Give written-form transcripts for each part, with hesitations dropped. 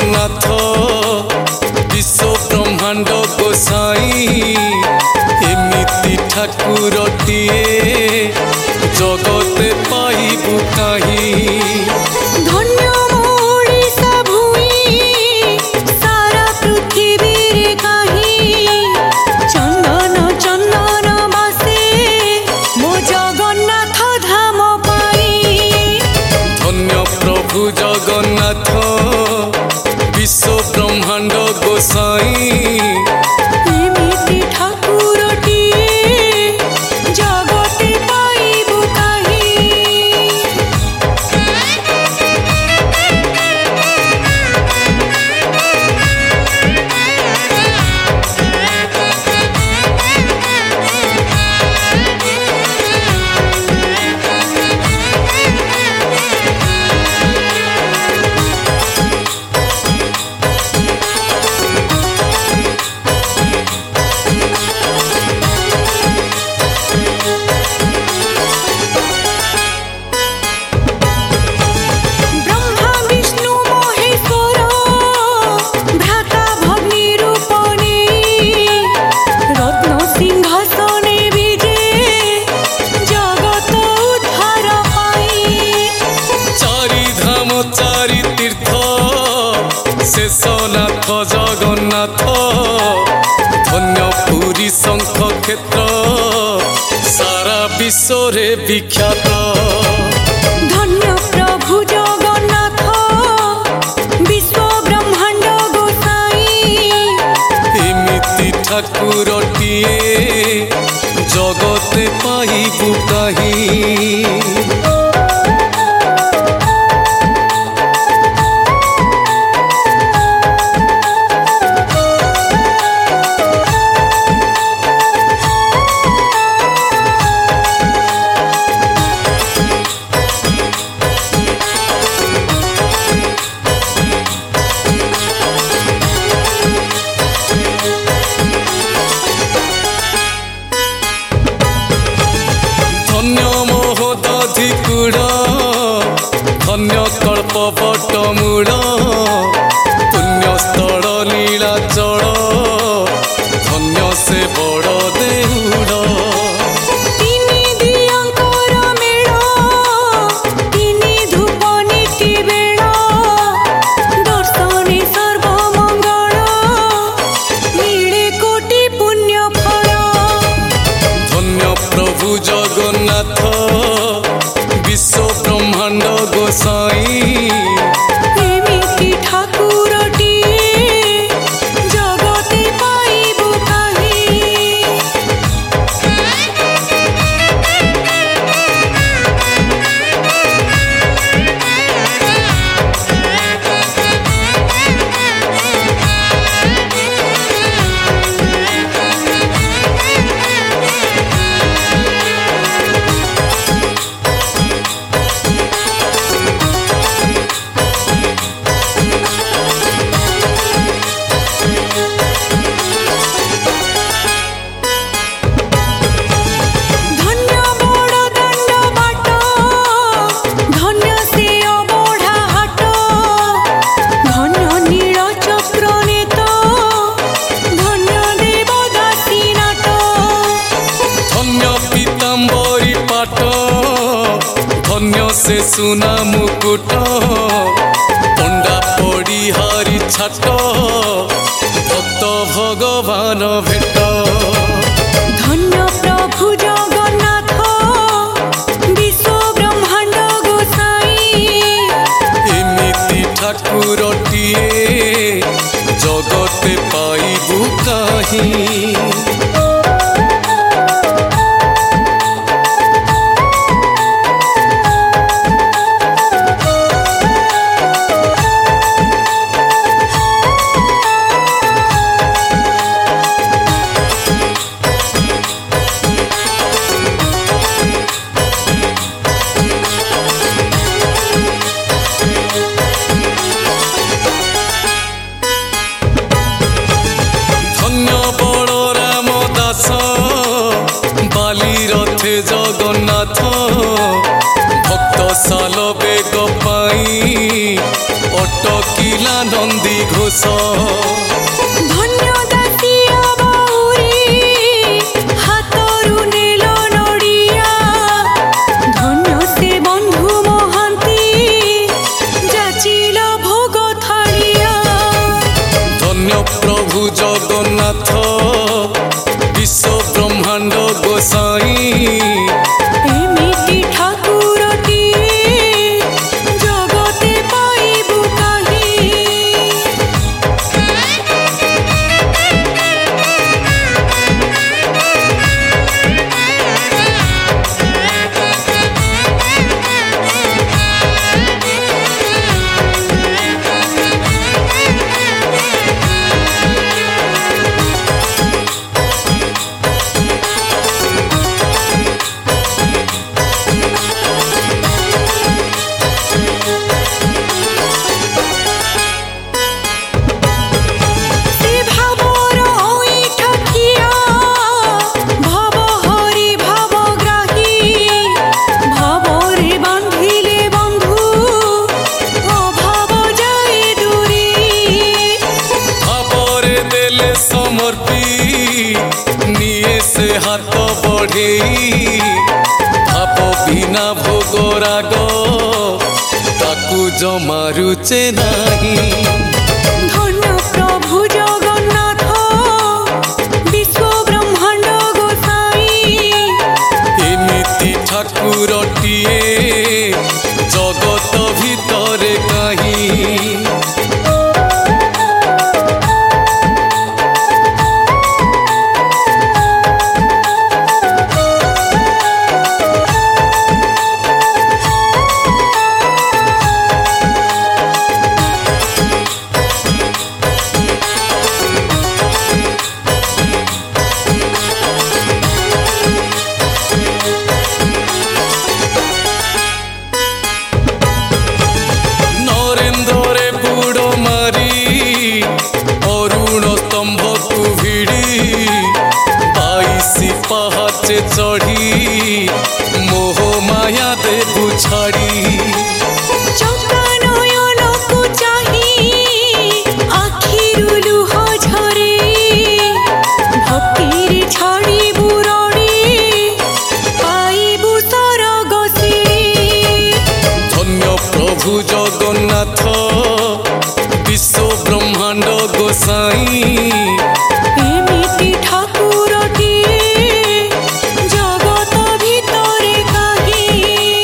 जगन्नाथ विश्व ब्रह्मांड गोसाई एमिति ठाकुरटिए जगते पाइबु कहीं। धन्य ओडिशा भूमि सारा पृथ्वी रे कहीं चंदन चंदन बासे मो जगन्नाथ धाम पाई। धन्य प्रभु जगन्नाथ विश्व ब्रह्मांड गोसाई एमिति ठाकुरटिए जगते पाइबु कहीं। ब्रह्मा विष्णु महेश्वर भ्राता भग्नी रूपने रत्न सिंहासने विजे जगत उद्धार पाई। चारि धाम चारि तीर्थ शेषनाथ जगन्नाथ धन्य पुरी शंख क्षेत्र सारा विश्व रे विख्यात। धन्य प्रभु जगन्नाथ विश्व ब्रह्मांड गोसाई एमिति ठाकुरटिए जगते पाइबु कहीं। धन्य मोहदधिकुड़ धन्य कल्पवट मूल पुण्यस्थल नीलाचल धन्य से बड़ देउड़। तिनी दियंकर मेळ तिनी धूप नीति बेळ दर्शने सर्वमंगल मिले कोटि पुण्य फल। धन्य प्रभु जगन्नाथ विश्व ब्रह्मांड गोसाई एमिति ठाकुरटिए जगते पाइबु कहीं। धन्य बड़ दंड बाट धन्य से अबढ़ा हाट धन्य नील चक्र नेत धन्य देवदासी नाट। धन्य पीताम्बरी पाट धन्य से सुना मुकुट पंडा पड़ी हारी छाट भक्त भगवान भेट। धन्य प्रभु जगन्नाथ विश्व ब्रह्मांड गोसाई एमिति ठाकुरटिए जगते पाइबु कहीं। ଘୋଷ ଧନ୍ୟ ଦାସିଆ ବାଉରୀ ହାତରୁ ନେଲ ନଡ଼ିଆ ଧନ୍ୟ ସେ ବନ୍ଧୁ ମହାନ୍ତି ଯାଚିଲ ଭୋଗ ଥାଳିଆ ଧନ୍ୟ ପ୍ରଭୁ ଜଗନ୍ନାଥ ବିଶ୍ୱ ବ୍ରହ୍ମାଣ୍ଡ ଗୋସାଇଁ ଏମିତି ଠାକୁରଟିଏ ଜଗତେ ପାଇବୁ କାହିଁ ସେ ଭାବର ଅଇଁଠା ଭାବ ହରି ଭାବ ଗ୍ରାହୀ ଭାବରେ ବାନ୍ଧିଲେ ବନ୍ଧୁ ଅଭାବ ଯାଏ ଦୂରୀ ଭାବରେ ଦେଲେ ସମର୍ପି ନିଏ ସେ ହାତ ବଢ଼େଇ ଭାବ ବିନା ଭୋଗ ରାଗ ତାକୁ ଜମା ରୁଚେ ନାହିଁ ଧନ୍ୟ ପ୍ରଭୁ ଜଗନ୍ନାଥ ବିଶ୍ୱ ବ୍ରହ୍ମାଣ୍ଡ ଗୋସାଇଁ ଏମିତି ଠାକୁରଟିଏ ଜଗତ ଭିତରେ କାହିଁ ନରେନ୍ଦ୍ରରେ ବୁଡ଼ ମାରି ଅରୁଣ ସ୍ତମ୍ଭକୁ ଭିଡ଼ି 22 ପାହାଚେ ଚଢ଼ି ମୋହ ମାୟା ଦେବୁ ଛାଡ଼ି ଚକାନୟନକୁ ଚାହିଁ ଆଖିରୁ ଲୁହ ଝରେ ଭକ୍ତିରେ ଛାଡ଼ିବୁ ରଡ଼ି ପାଇବୁ ସରଗ ସିଡ଼ି ଧନ୍ୟ ପ୍ରଭୁ ଜଗନ୍ନାଥ ବିଶ୍ୱ ବ୍ରହ୍ମାଣ୍ଡ ଗୋସାଇଁ ଏମିତି ଠାକୁରଟିଏ ଜଗତ ଭିତରେ କାହିଁ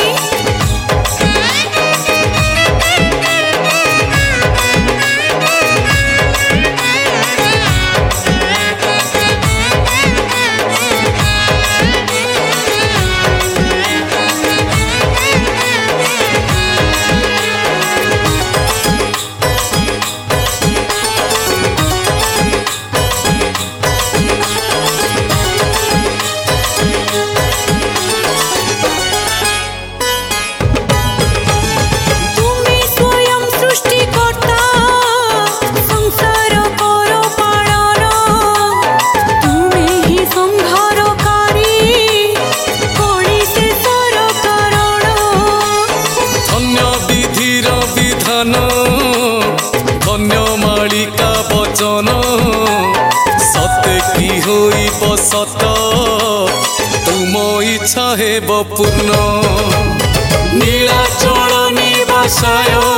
ତୁମେ ସ୍ୱୟଂ ସୃଷ୍ଟିକର୍ତ୍ତା ସଂସାର କର ପାଳନ ତୁମେ ହିଁ ସଂହାରକାରୀ କଳି ଶେଷର କାରଣ ଧନ୍ୟ ବିଧିର ବିଧାନ ଧନ୍ୟ ମାଳିକା ବଚନ ସତେ କି ହୋଇବ ସତ ତୁମ ଇଚ୍ଛା ହେବ ପୂର୍ଣ୍ଣ ନୀଳାଚଳ ନିବାସାୟ